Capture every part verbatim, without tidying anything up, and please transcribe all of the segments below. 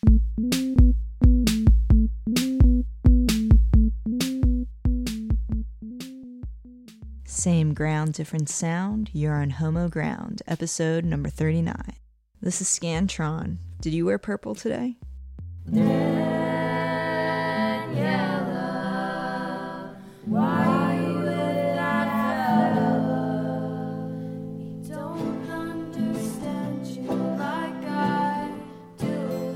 Same ground, different sound. You're on Homo Ground, episode number thirty-nine. This is Scantron. Did you wear purple today? Daniela, why you with that fella? He don't understand you like I do.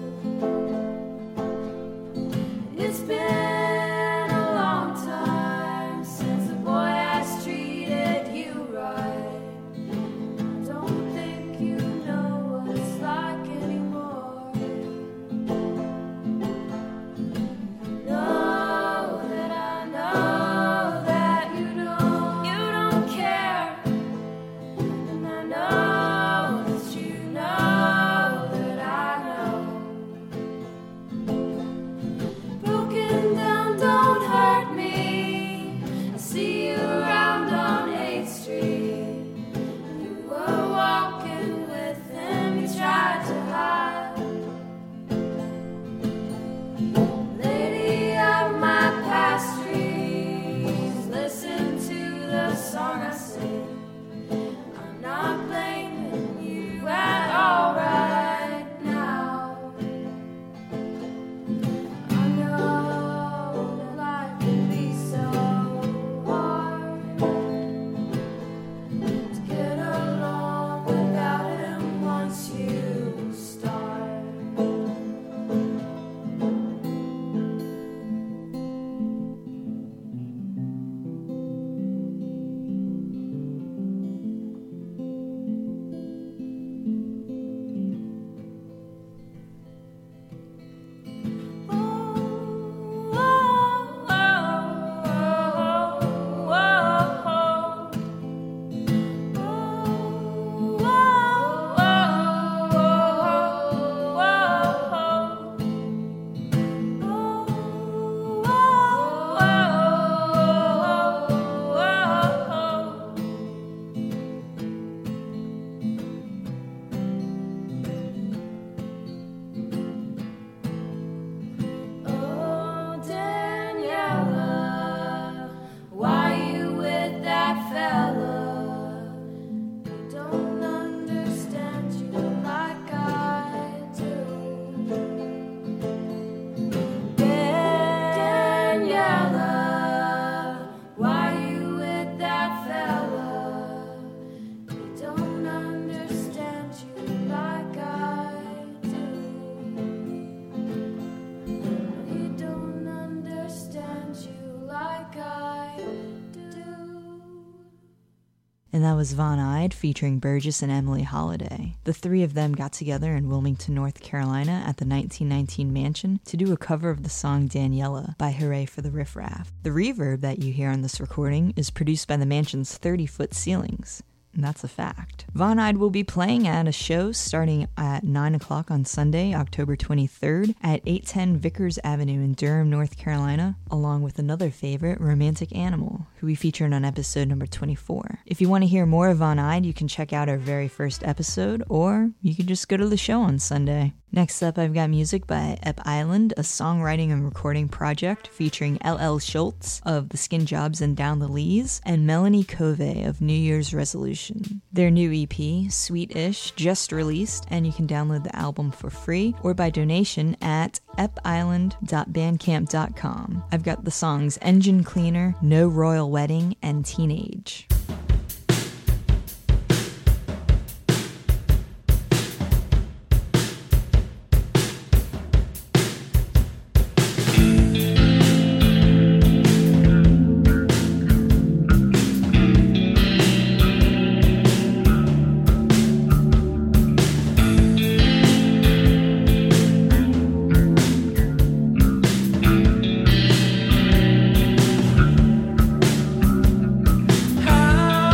It's been a long time since the boy has treated you right. I don't think you know what it's like anymore. Know that I know that you don't, you don't care. And I know that you know that I know. Broken down, don't hurt me. I see you around on eighth Street. You were walking with him, you tried to hide. Lady of my pastries, listen to the song I sing. I'm not blaming you at all right now. I know that life can be so hard to get along without him once you start. Oh, Daniela, why you with that fella? He don't understand you like I do. Daniela, why you with that fella? He don't understand you like I do. He don't understand you like I do. And that was Von Eyed featuring Burgess and Emily Holiday. The three of them got together in Wilmington, North Carolina at the nineteen nineteen Mansion to do a cover of the song Daniela by Hooray for the Riff Raff. The reverb that you hear on this recording is produced by the Mansion's thirty-foot ceilings. And that's a fact. Von Eyed will be playing at a show starting at nine o'clock on Sunday, October twenty-third at eight ten Vickers Avenue in Durham, North Carolina, along with another favorite, Romantic Animal, who we featured on episode number twenty-four. If you want to hear more of Von Eyed, you can check out our very first episode, or you can just go to the show on Sunday. Next up, I've got music by Ep Island, a songwriting and recording project featuring L L Schultz of The Skin Jobs and Down the Lees, and Melanie Covey of New Year's Resolution. Their new E P, Sweet Ish, just released, and you can download the album for free or by donation at ep island dot bandcamp dot com. I've got the songs Engine Cleaner, No Royal Wedding, and Teenage. How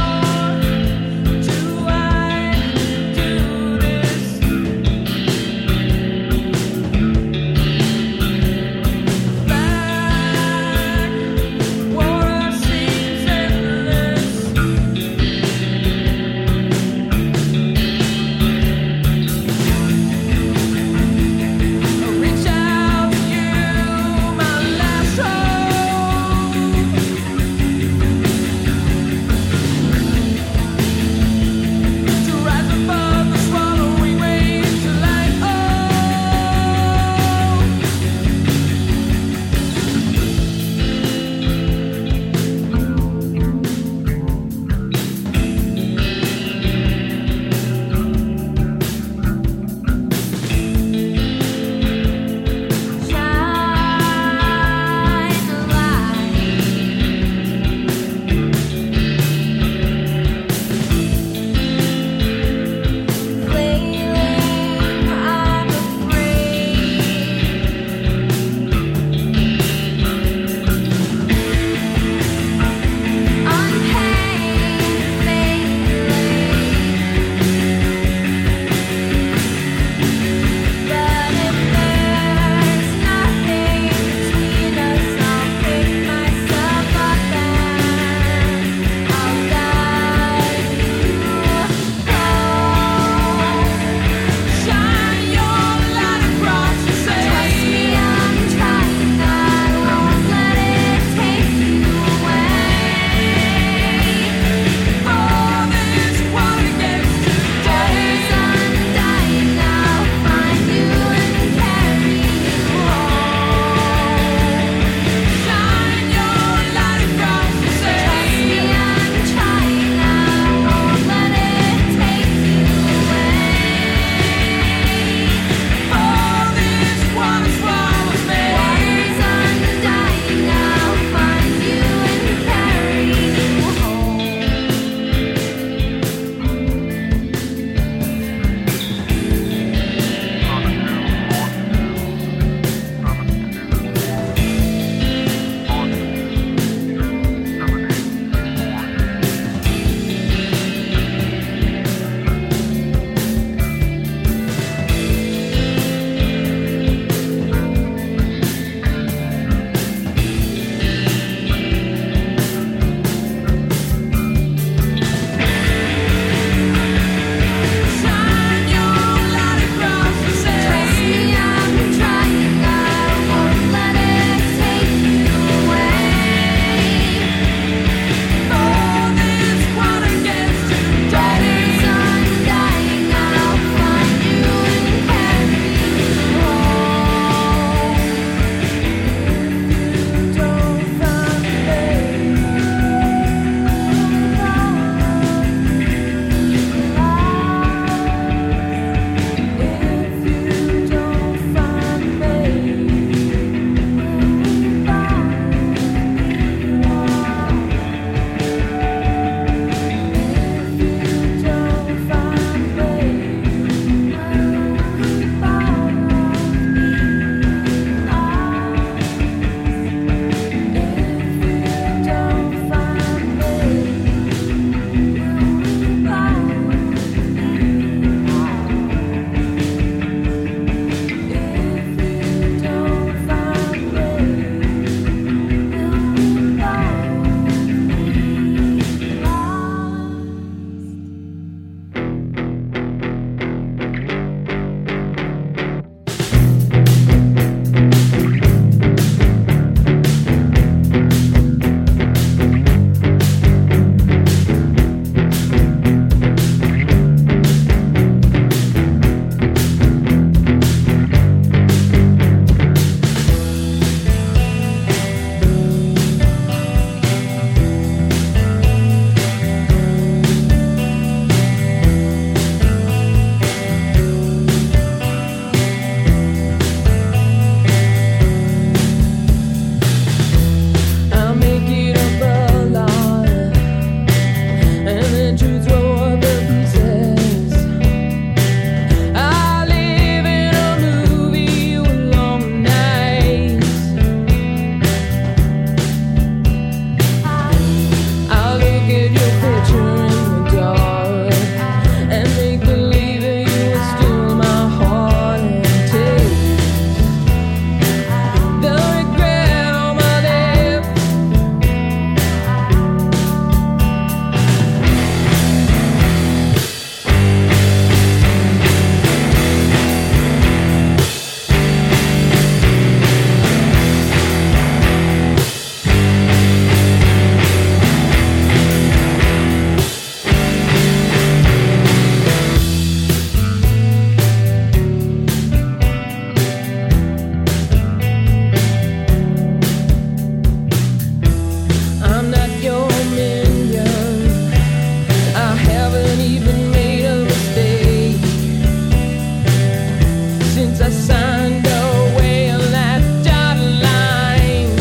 signed away on that dotted line.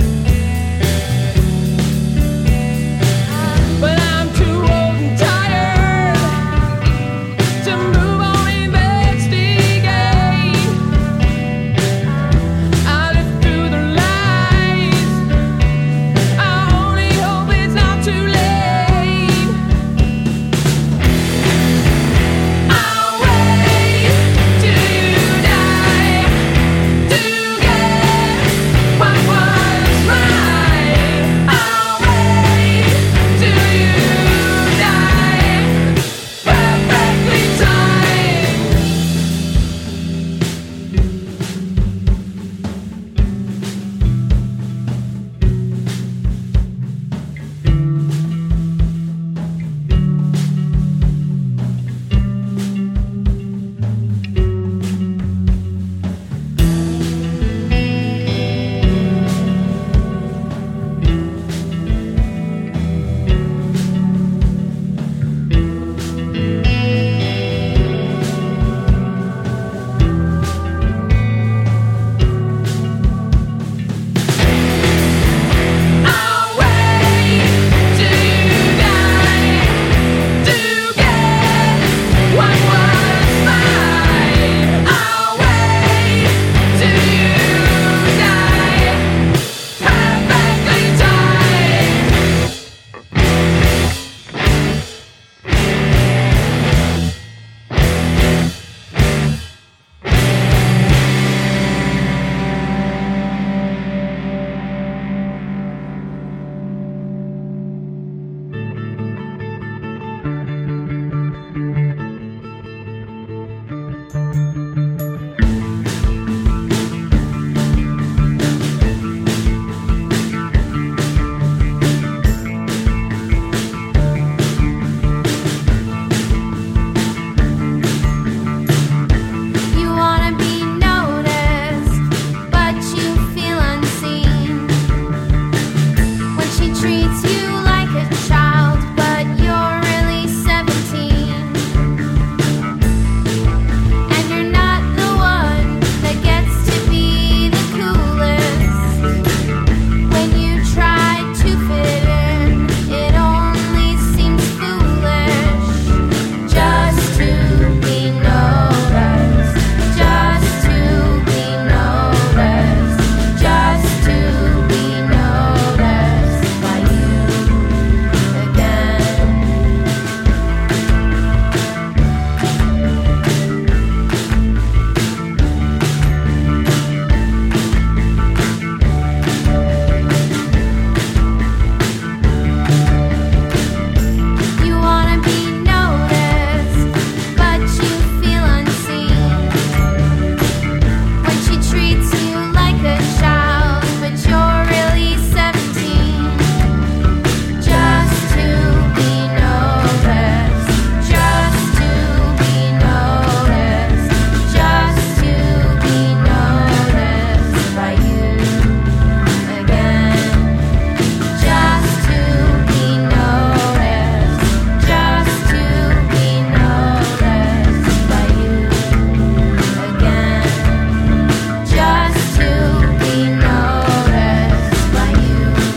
But I'm too old and tired to move or investigate. I lived through the lies. I only hope it's not too late. I'll wait till you die to get what was mine. I'll wait till you die perfectly timed. I'll wait till you die to get what was mine. I'll wait till you die perfectly timed. You wanna be noticed, but you feel unseen. When she treats you like a child, but you're really seventeen. And you're not the one that gets to be the coolest. When you try to fit in, it only seems foolish. Just to be noticed, just to be noticed, just to be noticed by you again. You wanna be noticed, but you feel unseen. When she treats you like a child, but you're really seventeen. Just to be noticed, just to be noticed, just to be noticed by you again. Just to be noticed, just to be noticed by you again. Just to be noticed by you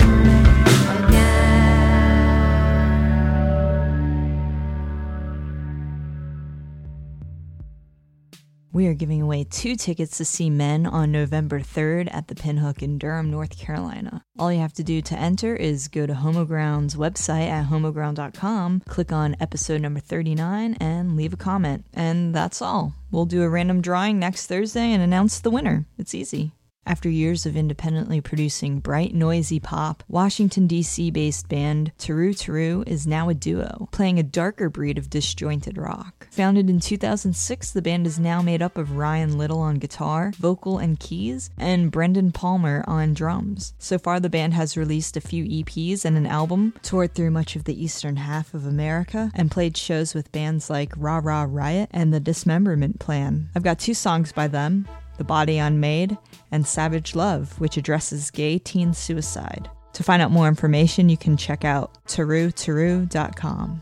again. We are giving away two tickets to see Men on November third at the Pinhook in Durham, North Carolina. All you have to do to enter is go to Homoground's website at homoground dot com, click on episode number thirty-nine, and leave a comment. And that's all. We'll do a random drawing next Thursday and announce the winner. It's easy. After years of independently producing bright, noisy pop, Washington, D C-based band Teru Teru is now a duo, playing a darker breed of disjointed rock. Founded in two thousand six, the band is now made up of Ryan Little on guitar, vocal, and keys, and Brendan Palmer on drums. So far, the band has released a few E Ps and an album, toured through much of the eastern half of America, and played shows with bands like Rah Rah Riot and The Dismemberment Plan. I've got two songs by them, The Body Unmade, and Savage Love, which addresses gay teen suicide. To find out more information, you can check out teru teru dot com.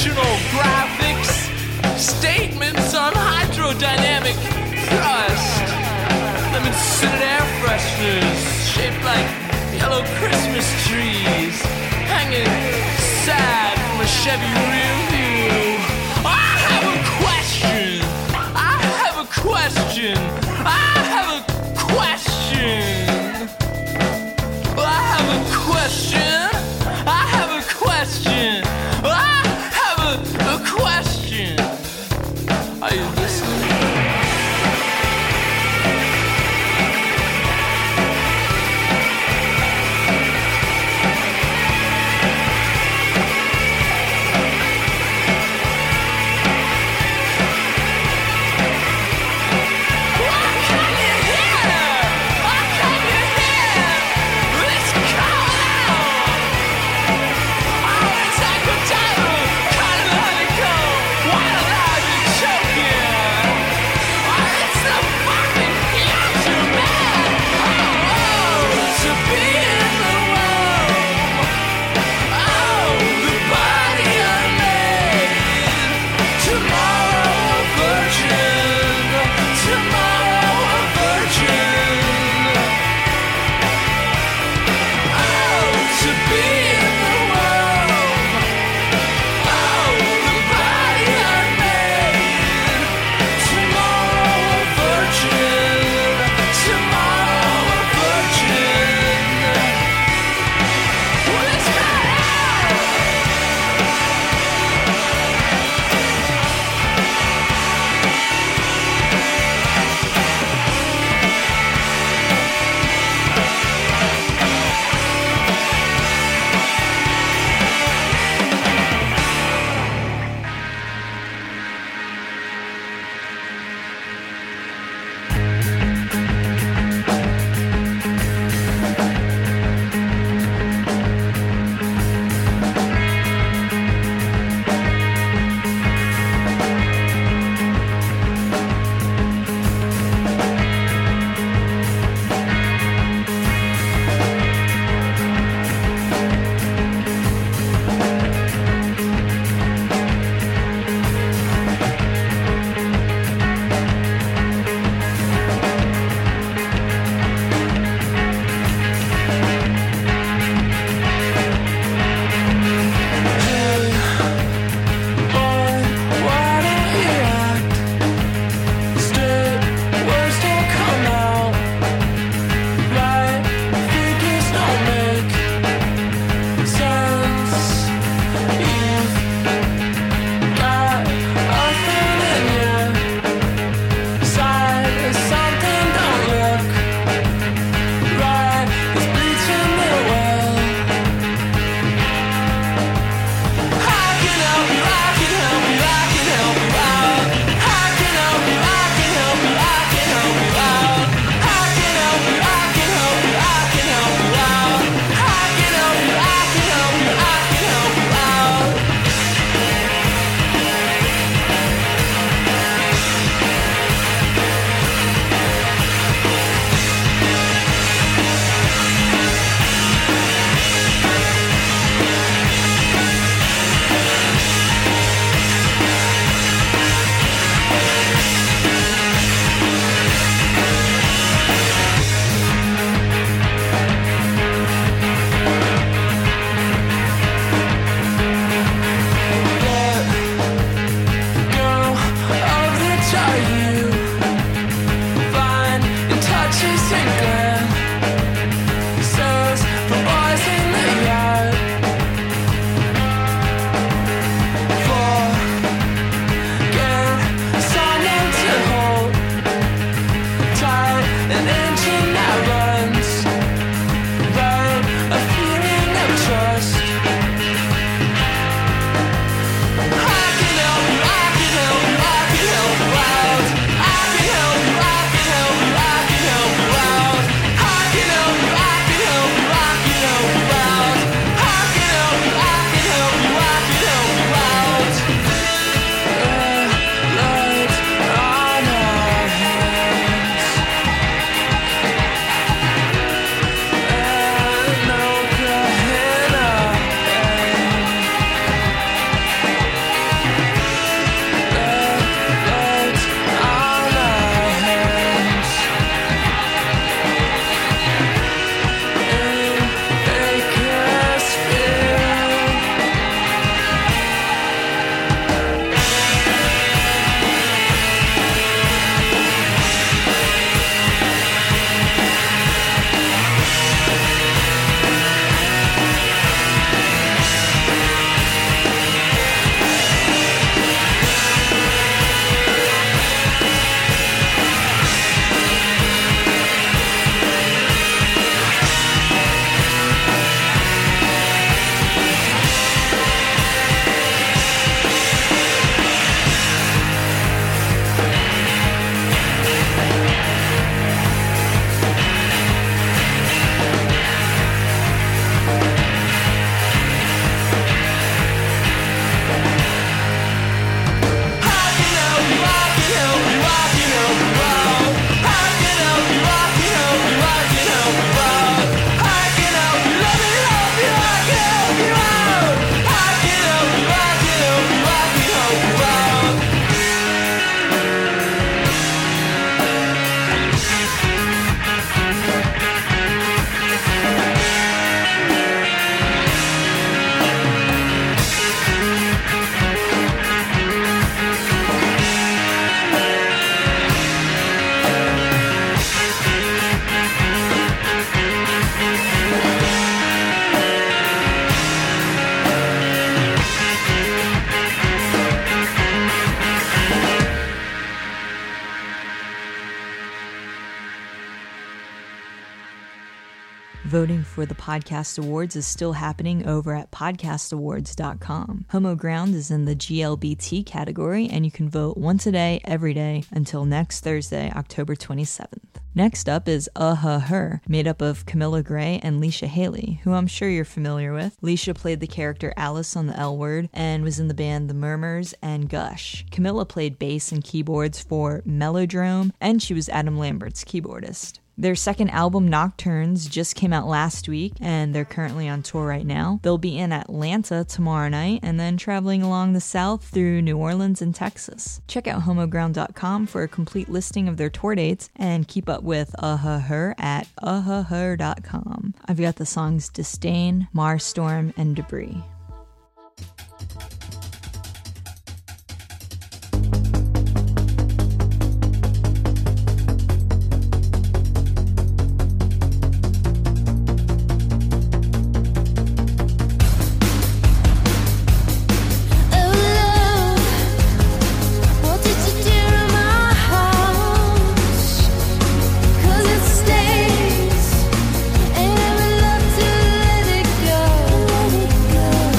functional graphics, statements on hydrodynamic thrust, lemon-scented air fresheners shaped like yellow Christmas trees, hanging sad from a Chevy rear view. I have a question. I have a question. I have a question. I have a question. I have a question. I have a, a question. Are you listening? Let's go! Voting for the Podcast Awards is still happening over at podcast awards dot com. Homo Ground is in the G L B T category, and you can vote once a day, every day, until next Thursday, October twenty-seventh. Next up is Uh-Huh Her, made up of Camilla Gray and Leisha Haley, who I'm sure you're familiar with. Leisha played the character Alice on The L Word and was in the band The Murmurs and Gush. Camilla played bass and keyboards for Mellodrome, and she was Adam Lambert's keyboardist. Their second album, Nocturnes, just came out last week, and they're currently on tour right now. They'll be in Atlanta tomorrow night, and then traveling along the south through New Orleans and Texas. Check out homo ground dot com for a complete listing of their tour dates, and keep up with Uh-Huh Her at uh huh her dot com. I've got the songs Disdain, Marstorm, and Debris. Go.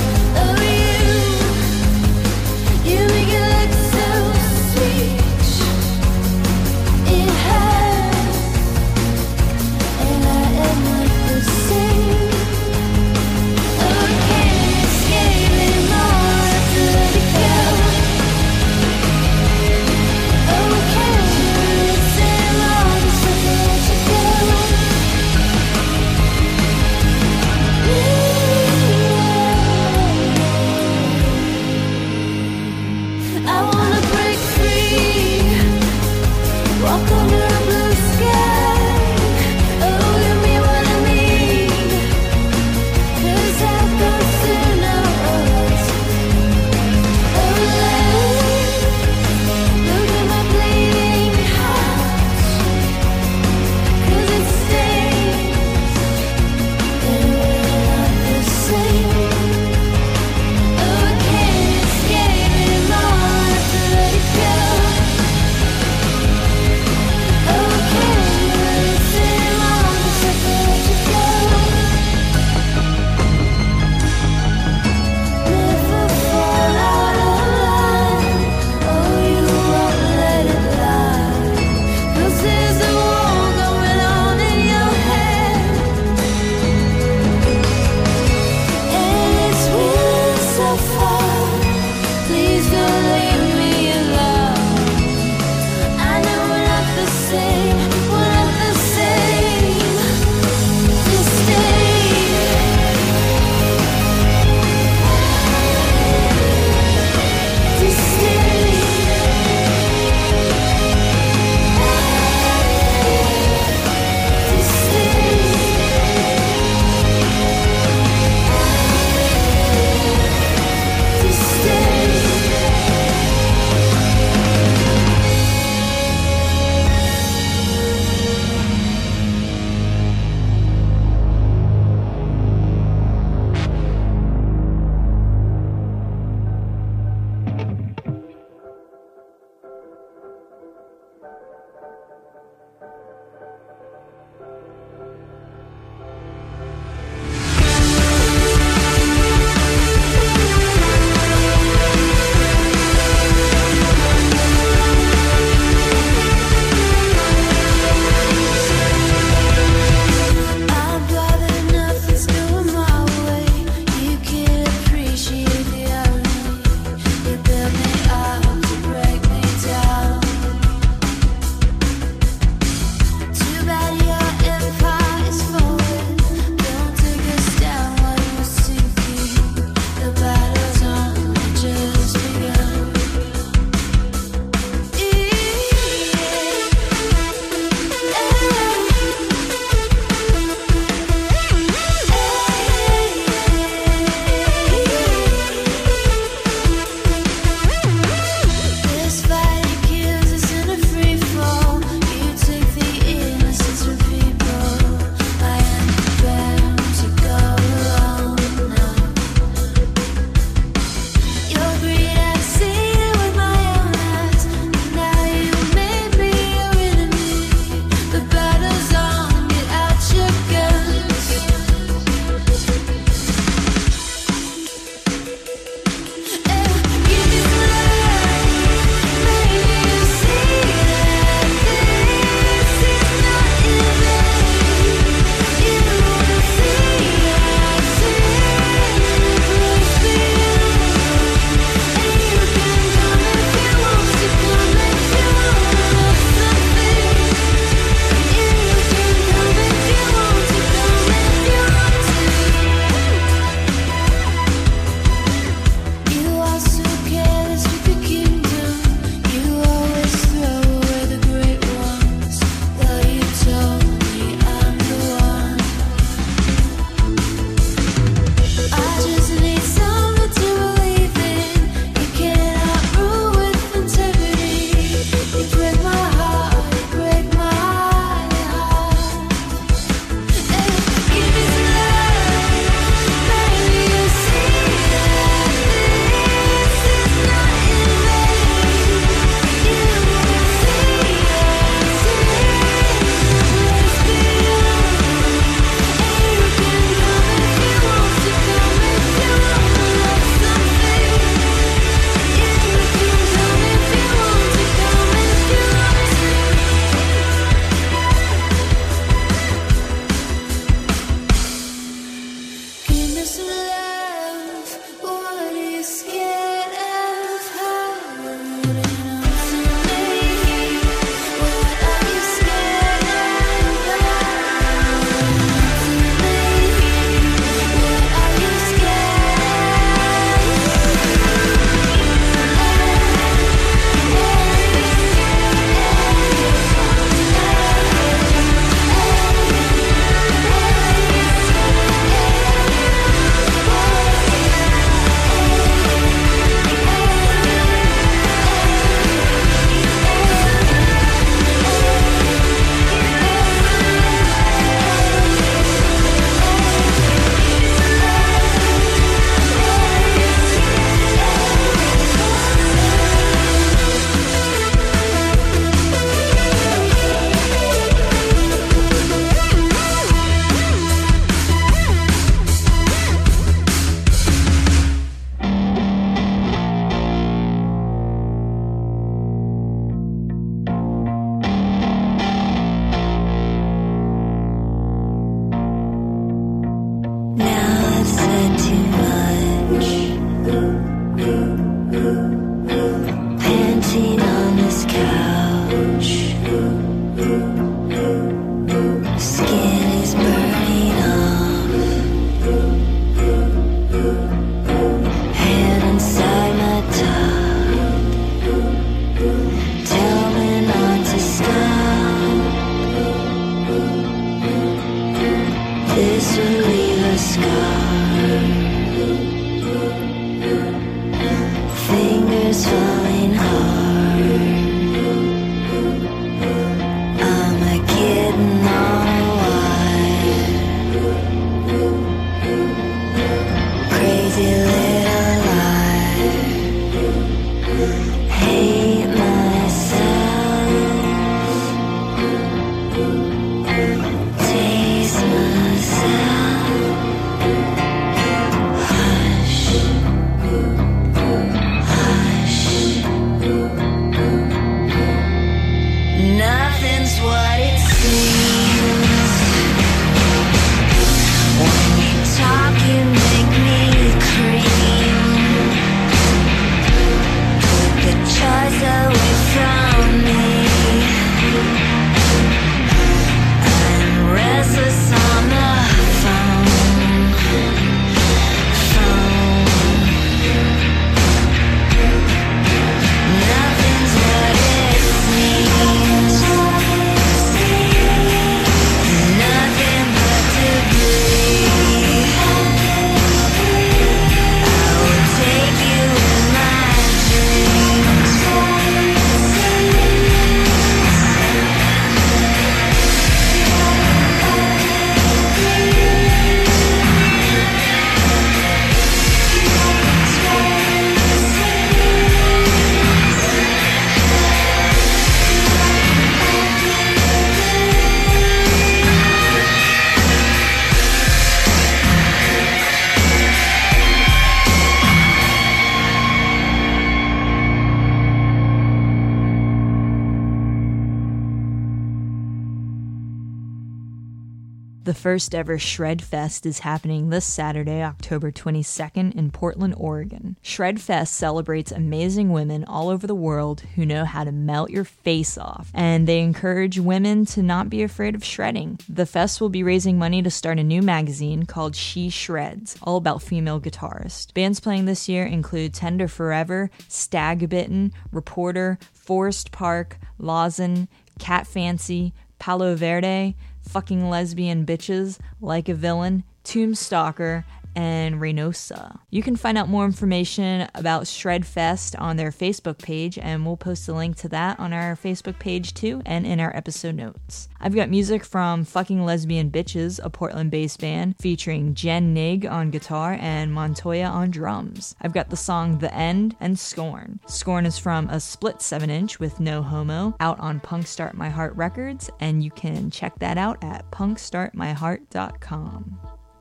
The first ever Shred Fest is happening this Saturday, October twenty-second in Portland, Oregon. Shred Fest celebrates amazing women all over the world who know how to melt your face off, and they encourage women to not be afraid of shredding. The fest will be raising money to start a new magazine called She Shreds, all about female guitarists. Bands playing this year include Tender Forever, Stag Bitten, Reporter, Forest Park, Lawson, Cat Fancy, Palo Verde, Fucking Lesbian Bitches, Like a Villain, Tombstalker, and Reynosa. You can find out more information about Shred Fest on their Facebook page, and we'll post a link to that on our Facebook page too, and in our episode notes. I've got music from Fucking Lesbian Bitches, a Portland-based band, featuring Jen Nig on guitar and Montoya on drums. I've got the song The End and Scorn. Scorn is from a split seven inch with No Homo, out on Punk Start My Heart Records, and you can check that out at punk start my heart dot com.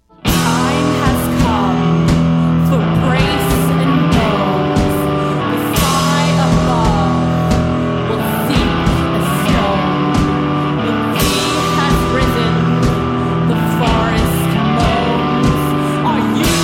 Time has come for grace and rose. The sky above will sink as snow. The sea has risen. The forest moans. Are you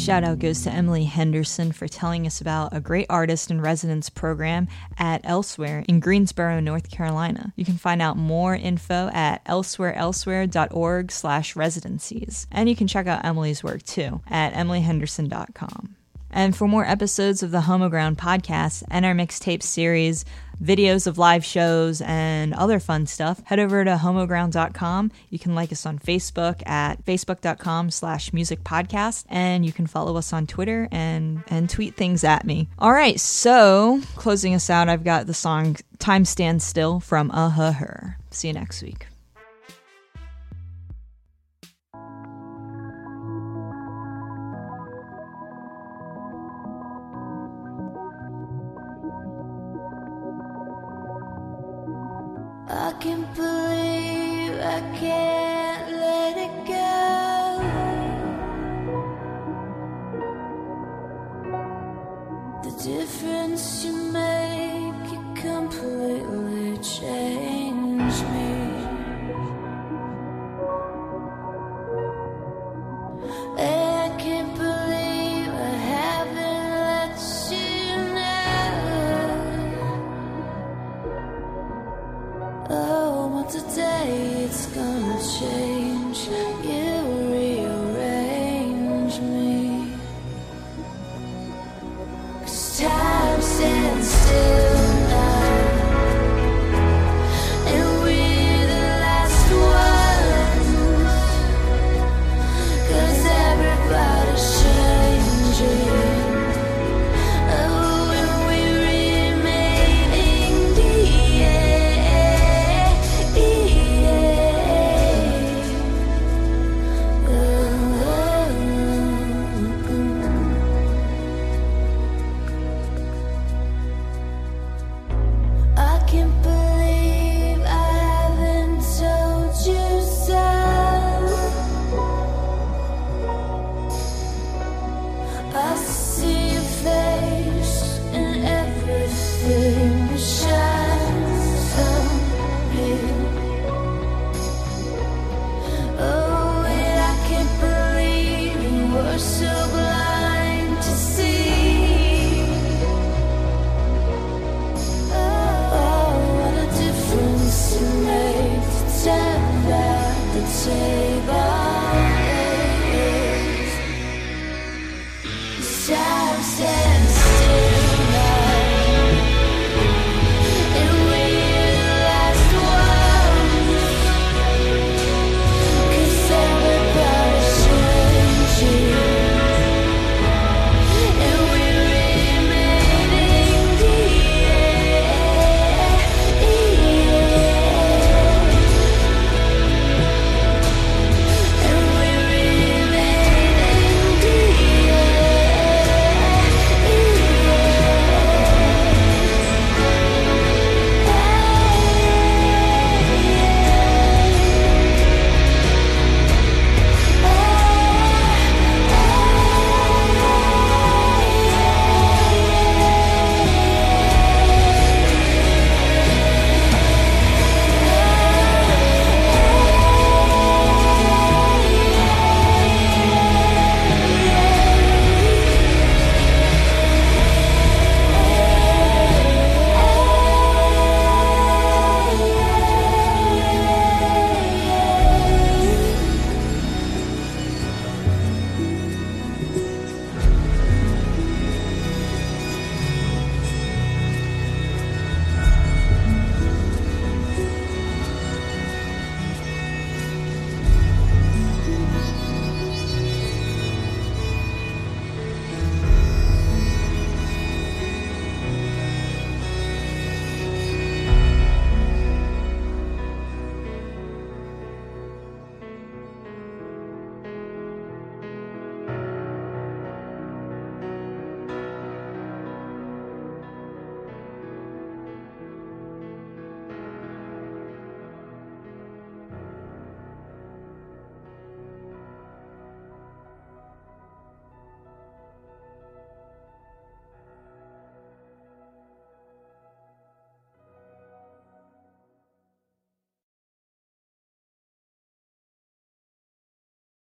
Shout out goes to Emily Henderson for telling us about a great artist in residence program at Elsewhere in Greensboro, North Carolina. You can find out more info at elsewhere elsewhere dot org slash residencies. And you can check out Emily's work too at emily henderson dot com. And for more episodes of the Homoground podcast and our mixtape series, videos of live shows, and other fun stuff, head over to homoground dot com. You can like us on Facebook at facebook dot com slash music podcast, and you can follow us on Twitter and, and tweet things at me. All right, so closing us out, I've got the song Time Stands Still from Uh-huh Her. See you next week. I can't believe I can't let it go. The difference you make, you completely change me. I can't believe I haven't let you know. Oh, but today it's gonna change. Yeah.